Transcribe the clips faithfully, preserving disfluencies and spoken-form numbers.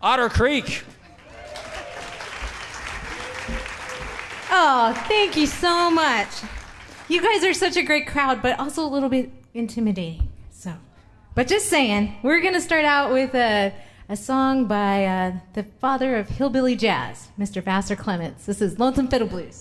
Otter Creek. Oh, thank you so much. You guys are such a great crowd, but also a little bit intimidating. So, but just saying, we're going to start out with a, a song by uh, the father of hillbilly jazz, Mister Vassar Clements. This is Lonesome Fiddle Blues.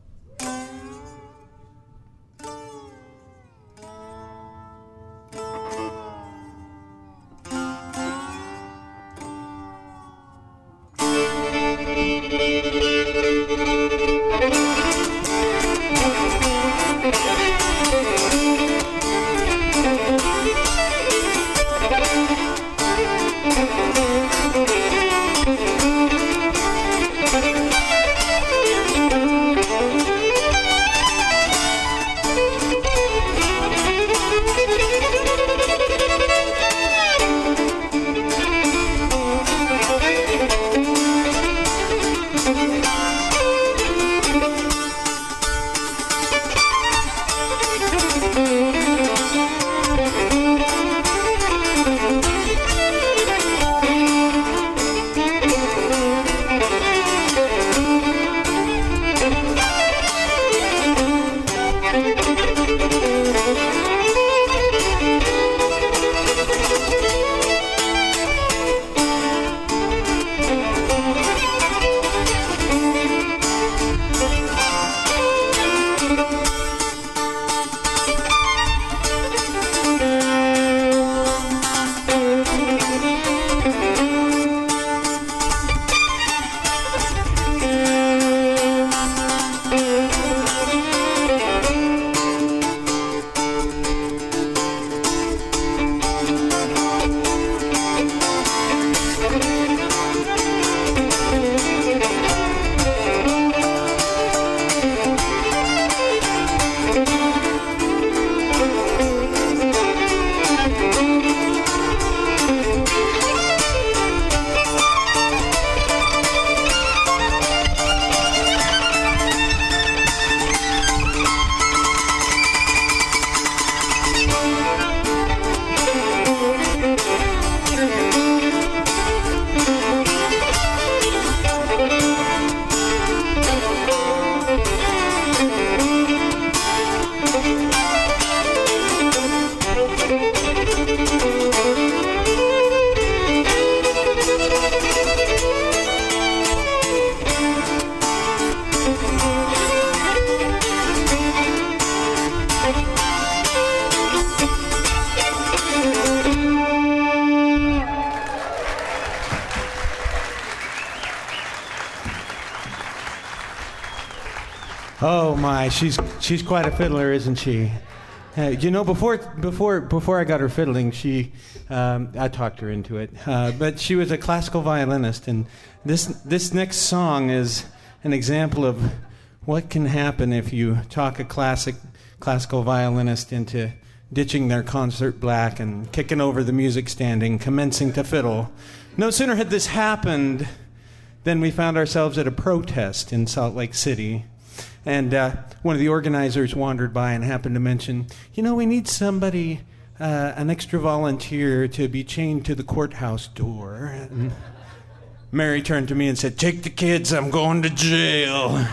Oh my, she's she's quite a fiddler, isn't she? Uh, you know, before before before I got her fiddling, she um, I talked her into it. Uh, but she was a classical violinist, and this this next song is an example of what can happen if you talk a classic classical violinist into ditching their concert black and kicking over the music standing, commencing to fiddle. No sooner had this happened than we found ourselves at a protest in Salt Lake City. And uh, one of the organizers wandered by and happened to mention, you know, we need somebody, uh, an extra volunteer to be chained to the courthouse door. And Mary turned to me and said, take the kids, I'm going to jail.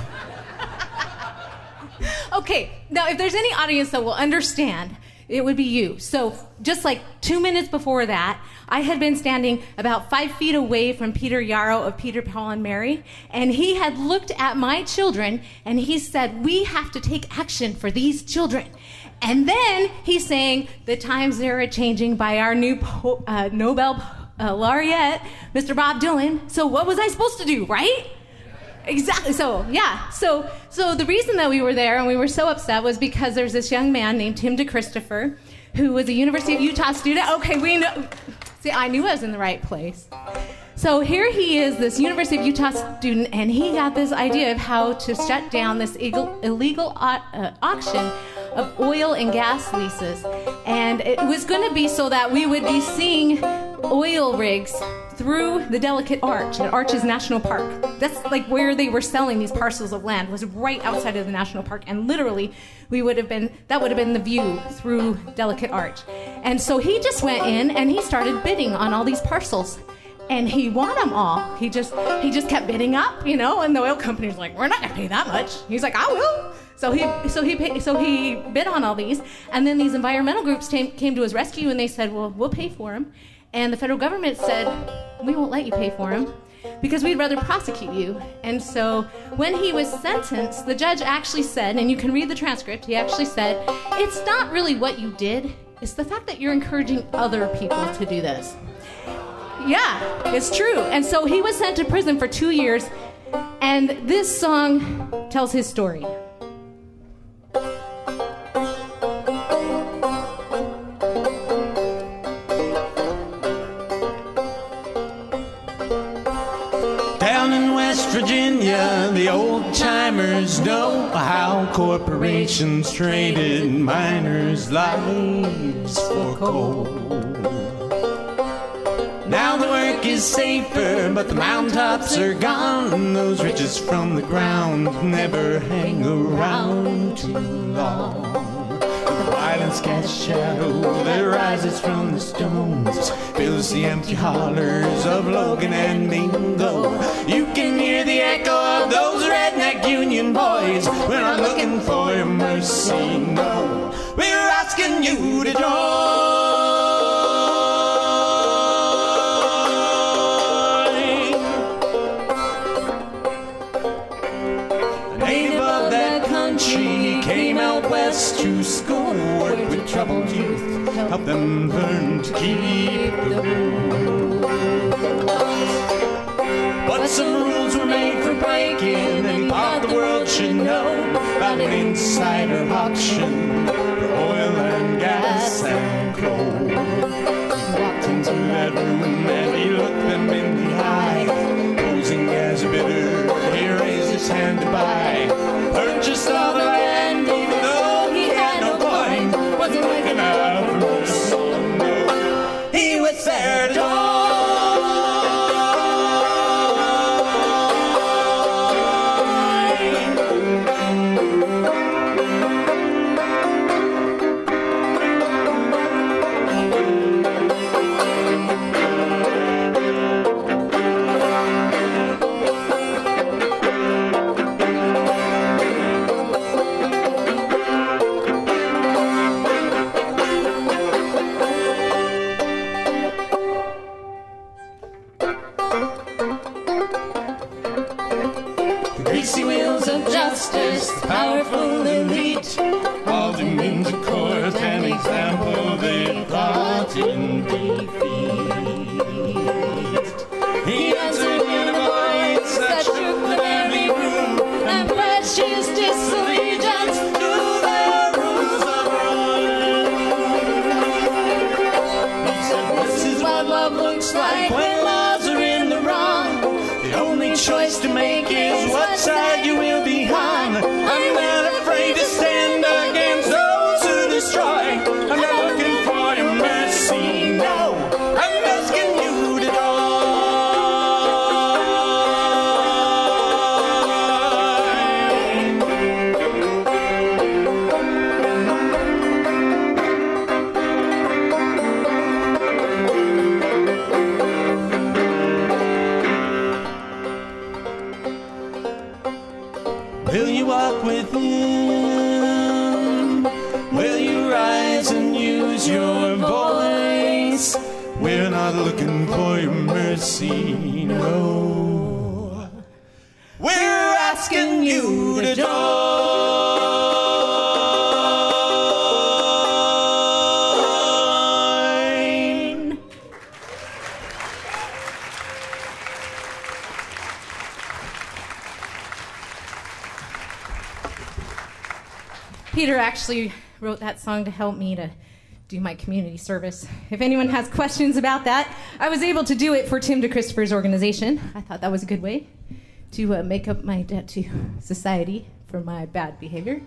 Okay, now if there's any audience that will understand, it would be you. So just like two minutes before that, I had been standing about five feet away from Peter Yarrow of Peter, Paul, and Mary, and he had looked at my children, and he said, we have to take action for these children. And then he's saying, the times are changing by our new po- uh, Nobel uh, laureate, Mister Bob Dylan. So what was I supposed to do, right? Exactly. So, yeah. So so the reason that we were there and we were so upset was because there's this young man named Tim DeChristopher who was a University of Utah student. Okay, we know. See, I knew I was in the right place. So here he is, this University of Utah student, and he got this idea of how to shut down this illegal, illegal uh, auction of oil and gas leases. And it was going to be so that we would be seeing oil rigs through the Delicate Arch at Arches National Park. That's like where they were selling these parcels of land, was right outside of the national park, and literally we would have been that would have been the view through Delicate Arch. And so he just went in and he started bidding on all these parcels. and he won them all. He just he just kept bidding up, you know, and the oil company's like, we're not gonna pay that much. He's like, I will. So he so he paid, so he bid on all these, and then these environmental groups came, came to his rescue, and they said, well, we'll pay for him. And the federal government said, we won't let you pay for him because we'd rather prosecute you. And so when he was sentenced, the judge actually said, and you can read the transcript, he actually said, it's not really what you did, it's the fact that you're encouraging other people to do this. Yeah, it's true. And so he was sent to prison for two years, and this song tells his story. Down in West Virginia, the old-timers know how corporations traded miners' lives for coal. Now the work is safer, but the mountaintops are gone. Those riches from the ground never hang around too long. The violence casts shadow that rises from the stones, fills the empty hollers of Logan and Mingo. You can hear the echo of those redneck union boys. We're not looking for your mercy, no. We're asking you to join. She came out west to school, worked with troubled youth, helped them learn to keep the rules. But some rules were made for breaking, and he thought the world should know about an insider auction for oil and gas and coal. He walked into that room and he looked them in the eye, posing as a bidder, he raised his hand to buy. Purchased all the land, even though he had no coin, wasn't looking out for mercy, no. He was there to join. Greasy wheels of justice, the powerful elite, hauled him into court, an example they thought in defeat. He answered in a voice that shook the very room, and pledged his disallegiance to the rules of rule. He said, this is what love looks like when laws are in the wrong. The only choice to make is what side you will be on. I'm not afraid to stand against those who destroy. I'm not looking for your mercy, no. I'm asking you to join. Will you walk with him? Will you rise and use your voice? We're not looking for your mercy, no. We're asking you to join. Peter actually wrote that song to help me to do my community service. If anyone has questions about that, I was able to do it for Tim DeChristopher's organization. I thought that was a good way to uh, make up my debt to society for my bad behavior.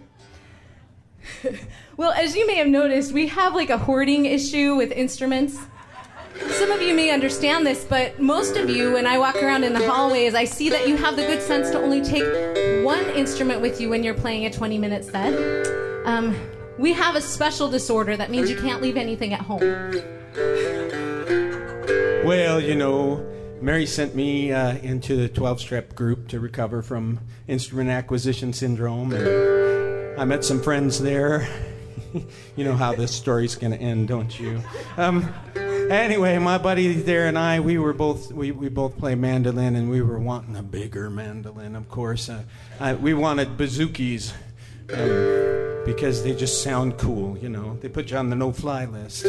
Well, as you may have noticed, we have like a hoarding issue with instruments. Some of you may understand this, but most of you, when I walk around in the hallways, I see that you have the good sense to only take one instrument with you when you're playing a twenty-minute set. Um, we have a special disorder that means you can't leave anything at home. Well, you know, Mary sent me uh, into the twelve-step group to recover from instrument acquisition syndrome. And I met some friends there. You know how this story's going to end, don't you? Um, anyway, my buddy there and I, we were both we, we both play mandolin, and we were wanting a bigger mandolin, of course. Uh, I, we wanted bazookies um, because they just sound cool, you know. They put you on the no-fly list.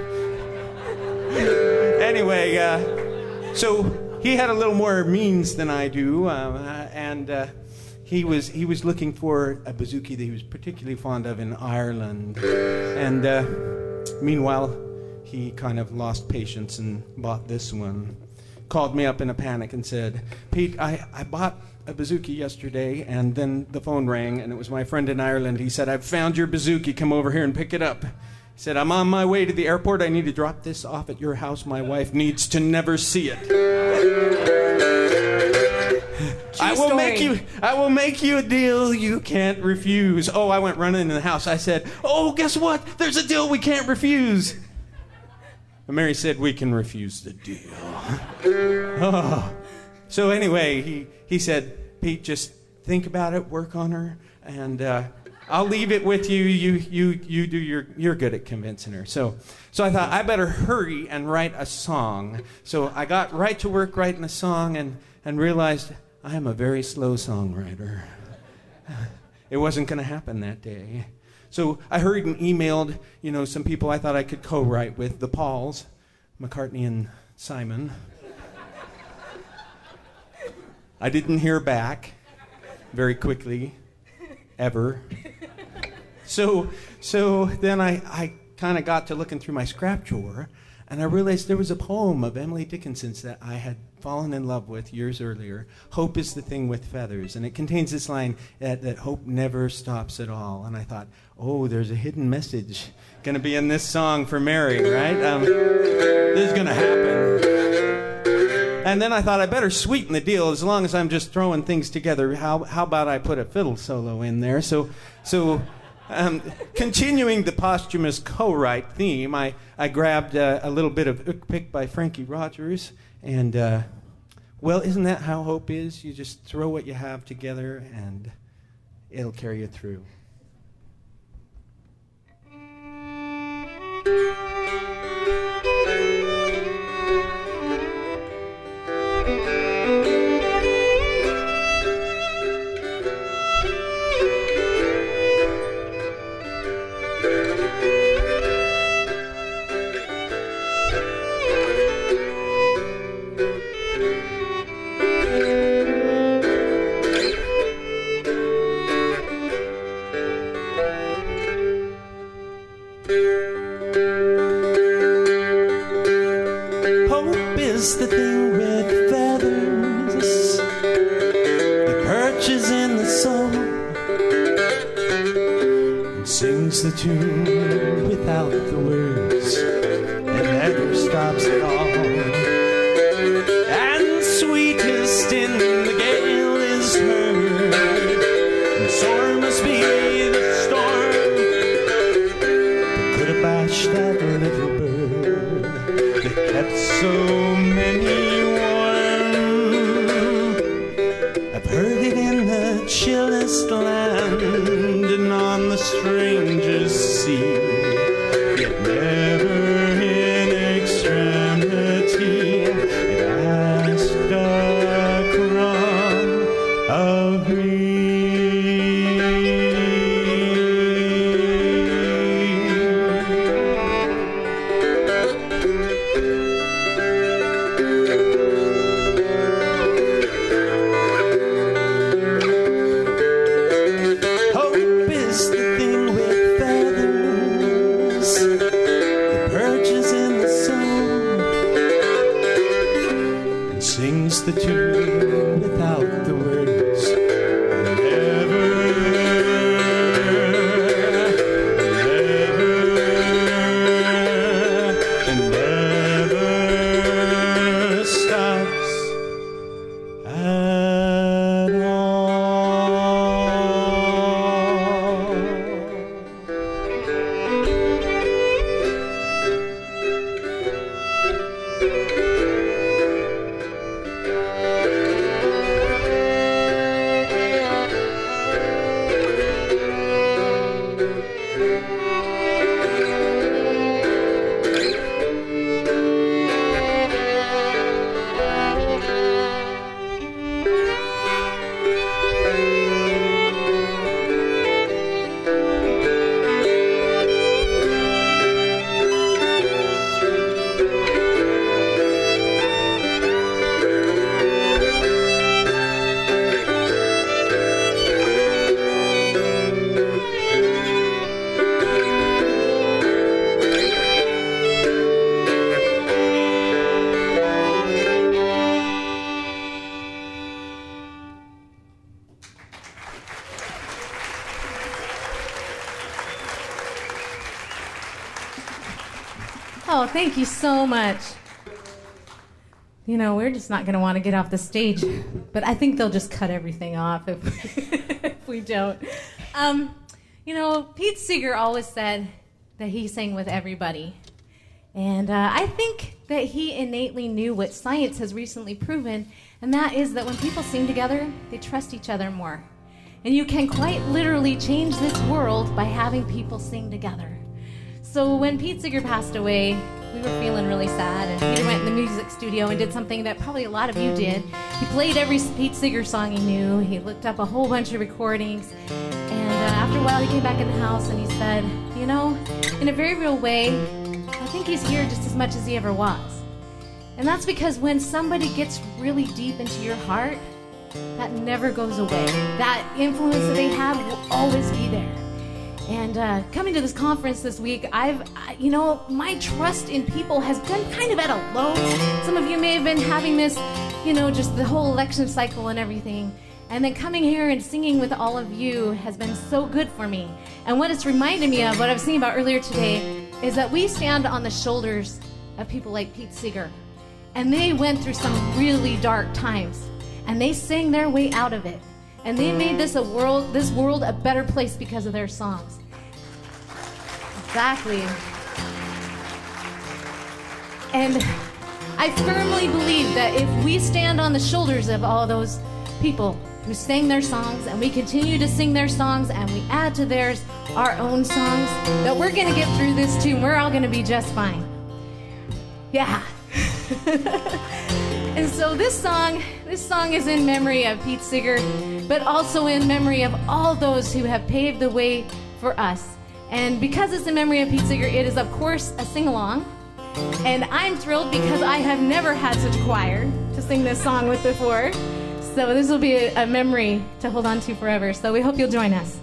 Anyway, uh, so he had a little more means than I do, uh, and uh, he was he was looking for a bazooki that he was particularly fond of in Ireland. And uh, meanwhile, he kind of lost patience and bought this one. Called me up in a panic and said, "Pete, I, I bought a bazooki yesterday," and then the phone rang, and it was my friend in Ireland. He said, "I've found your bazooki. Come over here and pick it up." He said, "I'm on my way to the airport. I need to drop this off at your house. My wife needs to never see it." I will story. make you I will make you a deal you can't refuse. Oh, I went running into the house. I said, "Oh, guess what? There's a deal we can't refuse." And Mary said, "We can refuse the deal." Oh. So anyway, he, he said, "Pete, just think about it, work on her, and uh, I'll leave it with you. You you you do your you're good at convincing her." So so I thought I better hurry and write a song. So I got right to work writing a song and, and realized I am a very slow songwriter. It wasn't going to happen that day. So I hurried and emailed, you know, some people I thought I could co-write with, the Pauls, McCartney and Simon. I didn't hear back very quickly, ever. So so then I, I kind of got to looking through my scrap drawer, and I realized there was a poem of Emily Dickinson's that I had fallen in love with years earlier. "Hope is the thing with feathers." And it contains this line that, that hope never stops at all. And I thought, oh, there's a hidden message going to be in this song for Mary, right? Um, this is going to happen. And then I thought I better sweeten the deal. As long as I'm just throwing things together, how how about I put a fiddle solo in there? So so um, continuing the posthumous co-write theme, I, I grabbed uh, a little bit of Ook Pik by Frankie Rogers. And, uh, well, isn't that how hope is? You just throw what you have together, and it'll carry you through. Hope is the thing with feathers that perches in the soul and sings the tune without the words and never stops at all. And sweetest in the gale is heard, and sore must be the storm that could have bashed that little bird that kept so many warm. I've heard it in the chillest land and on the strangest sea, yet never in extremity it asked a crumb of me. The tune without the words, and never, never, and never stops at all. Oh, thank you so much. You know, we're just not going to want to get off the stage, but I think they'll just cut everything off if we, if we don't. Um, you know, Pete Seeger always said that he sang with everybody. And uh, I think that he innately knew what science has recently proven, and that is that when people sing together, they trust each other more. And you can quite literally change this world by having people sing together. So when Pete Seeger passed away, we were feeling really sad, and Peter went in the music studio and did something that probably a lot of you did. He played every Pete Seeger song he knew. He looked up a whole bunch of recordings, and uh, after a while he came back in the house and he said, you know, in a very real way, I think he's here just as much as he ever was. And that's because when somebody gets really deep into your heart, that never goes away. That influence that they have will always be there. And uh, coming to this conference this week, I've, I, you know, my trust in people has been kind of at a low. Some of you may have been having this, you know, just the whole election cycle and everything. And then coming here and singing with all of you has been so good for me. And what it's reminded me of, what I was thinking about earlier today, is that we stand on the shoulders of people like Pete Seeger. And they went through some really dark times. And they sang their way out of it. And they made this a world, this world a better place because of their songs. Exactly. And I firmly believe that if we stand on the shoulders of all those people who sang their songs, and we continue to sing their songs, and we add to theirs our own songs, that we're going to get through this too, and we're all going to be just fine. Yeah. And so this song, this song is in memory of Pete Seeger, but also in memory of all those who have paved the way for us. And because it's in memory of Pete Seeger, it is, of course, a sing-along. And I'm thrilled because I have never had such a choir to sing this song with before. So this will be a, a memory to hold on to forever. So we hope you'll join us.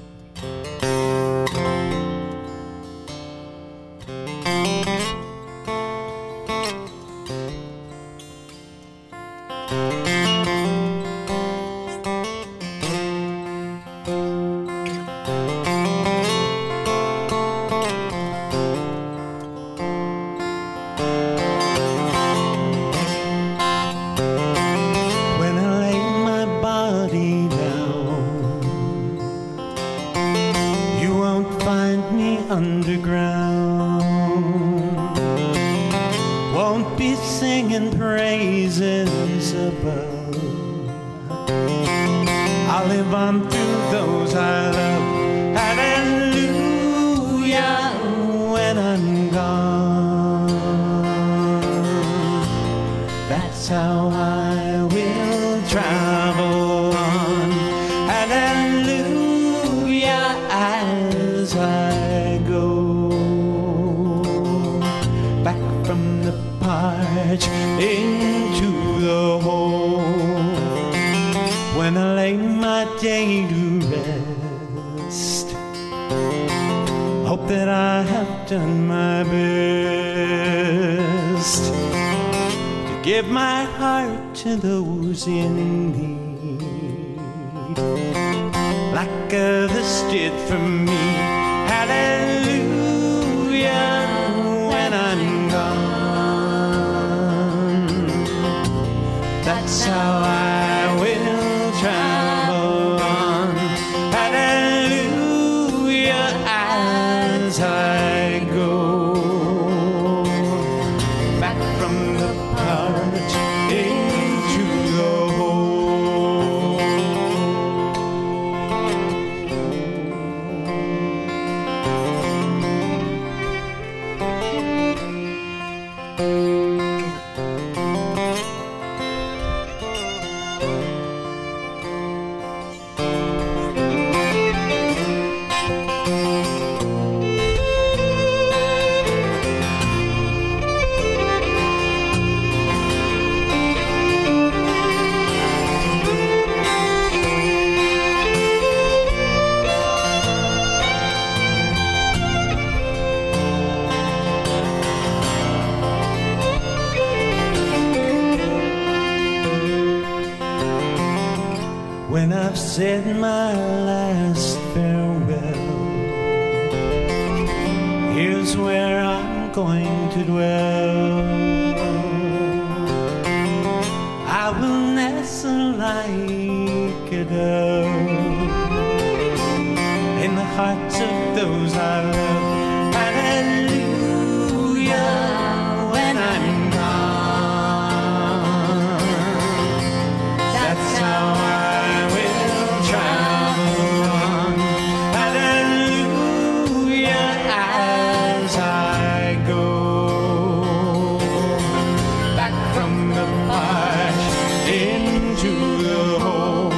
To those in need, like others did for me. Hallelujah, when I'm gone. That's how I will travel on. Hallelujah, as I go back from the parch into the hole. When I've said my last farewell, here's where I'm going to dwell. I will nestle like a dove in the hearts of those I love. Hallelujah, when I'm gone. That's how I will travel on. Hallelujah, as I go back from the marsh into the hole.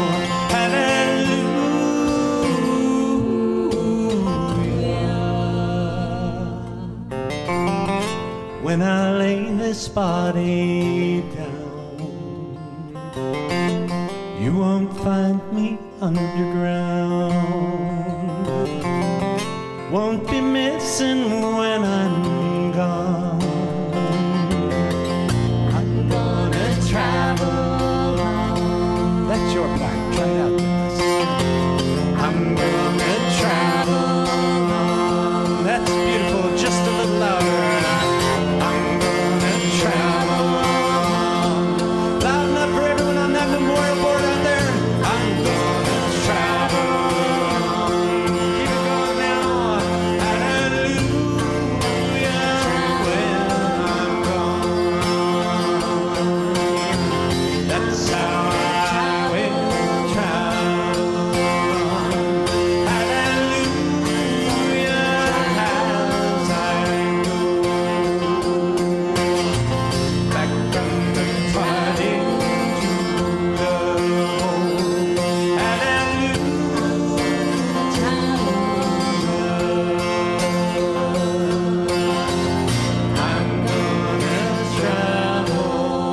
Hallelujah. When I lay this body down, you won't find me underground. Won't be missing when I'm gone. I'm gonna travel on. That's your part. Try it out with us. I'm gonna travel on. That's beautiful. Just a little louder. I'm gonna travel on. Loud enough for everyone on that memorial board out there. I'm gonna travel on. Keep it going now. Hallelujah, when I'm gone. That's how I will travel on. Hallelujah, as I go back from the party to the home. Hallelujah, I'm gonna travel.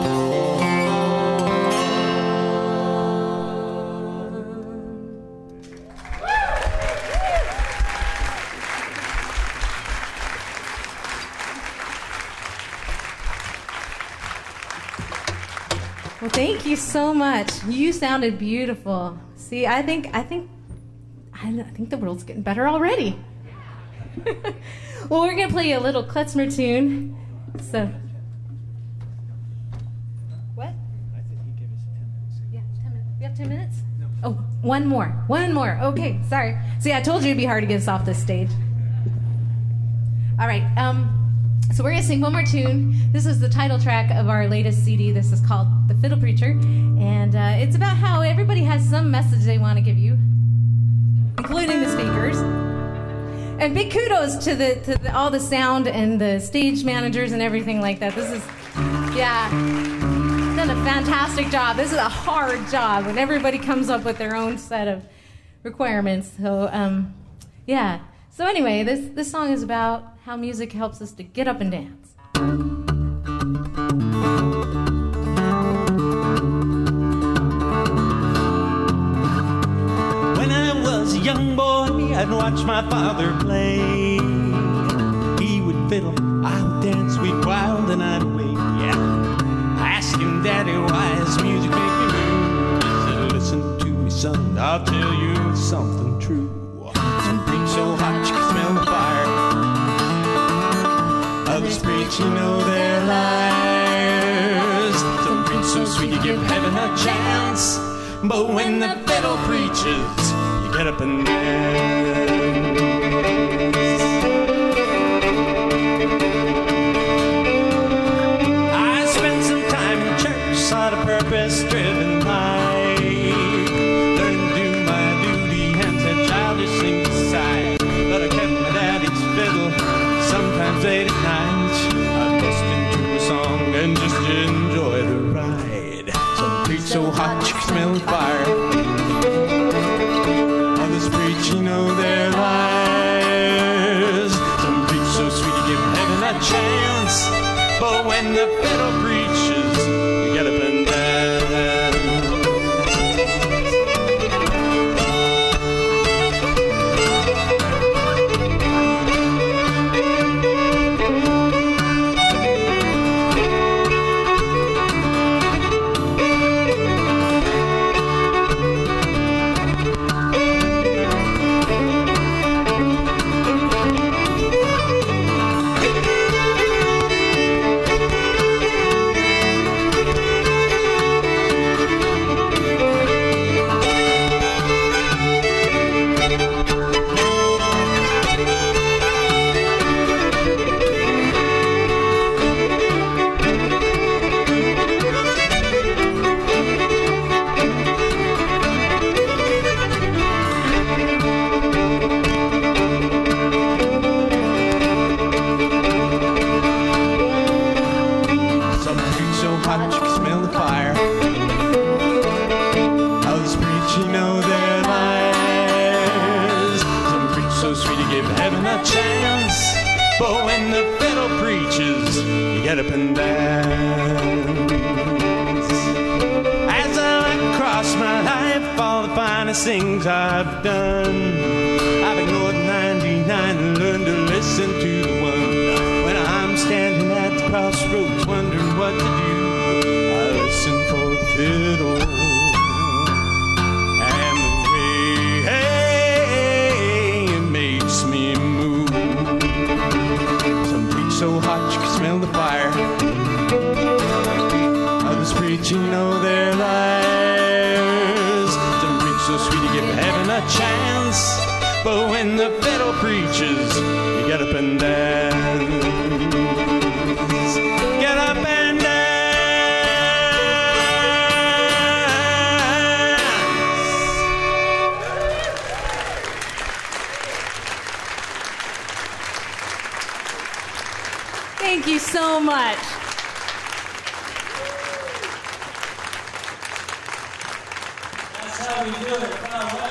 Well, thank you so much. You sounded beautiful. See, I think I think I know- I think the world's getting better already. Well, we're gonna play you a little klezmer tune. So, what? I think he gave us ten minutes. Yeah, ten minutes. We have ten minutes. Oh, one more. One more. Okay, sorry. See, I told you it'd be hard to get us off this stage. All right. Um, so we're gonna sing one more tune. This is the title track of our latest C D. This is called "The Fiddle Preacher," and uh, it's about how everybody has some message they want to give you, including the speakers. And big kudos to the to the, all the sound and the stage managers and everything like that. This is, yeah, done a fantastic job. This is a hard job when everybody comes up with their own set of requirements. So, um, yeah. So anyway, this this song is about how music helps us to get up and dance. When I was a young boy, I'd watch my father play. He would fiddle, I would dance, we'd wild and I'd wait. Yeah. I asked him, Daddy, why does music make me move? He said, listen to me, son, I'll tell you something true. Some preach so hot you can smell the fire. Others preach, you know they're liars. Some preach so sweet you give heaven a chance. But when the fiddle preaches, you get up and dance. I spent some time in church, saw the purpose-driven life. Learned to do my duty and said childish things aside. But I kept my daddy's fiddle, sometimes late at night. I'd listen to a song and just enjoy the ride. Some preach so hot you can smell the fire. Others preach, you know they're liars. Some preach so sweet you give heaven a chance. But when the fiddle preaches, you get up and dance. get up and dance. As I look across my life, all the finest things I've done, I've ignored ninety-nine and learned to listen to the one. When I'm standing at the crossroads wondering what to do, I listen for the fiddle and the way hey, it makes me move. Some preach so hot you can smell the fire, others preaching know their liars. Some preach so sweet you give heaven a chance, but when the fiddle preaches, you get up and dance. Get up and dance. Thank you so much. That's how we do it. Wow, wow.